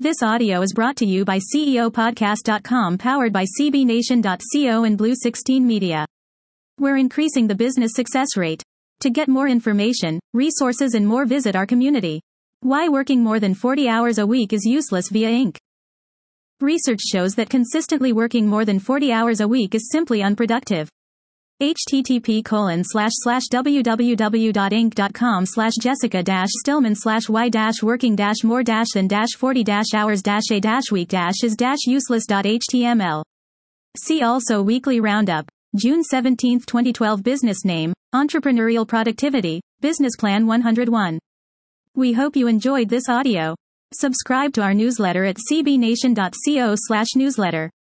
This audio is brought to you by CEOpodcast.com, powered by CBNation.co and Blue 16 Media. We're increasing the business success rate. To get more information, resources and more, visit our community. Why working more than 40 hours a week is useless via Inc. Research shows that consistently working more than 40 hours a week is simply unproductive. http://www.inc.com/jessica-stillman/y-working-more-than-40-hours-is-useless.html. See also Weekly Roundup. June 17, 2012. Business name: Entrepreneurial Productivity, Business Plan 101. We hope you enjoyed this audio. Subscribe to our newsletter at cbnation.co/newsletter.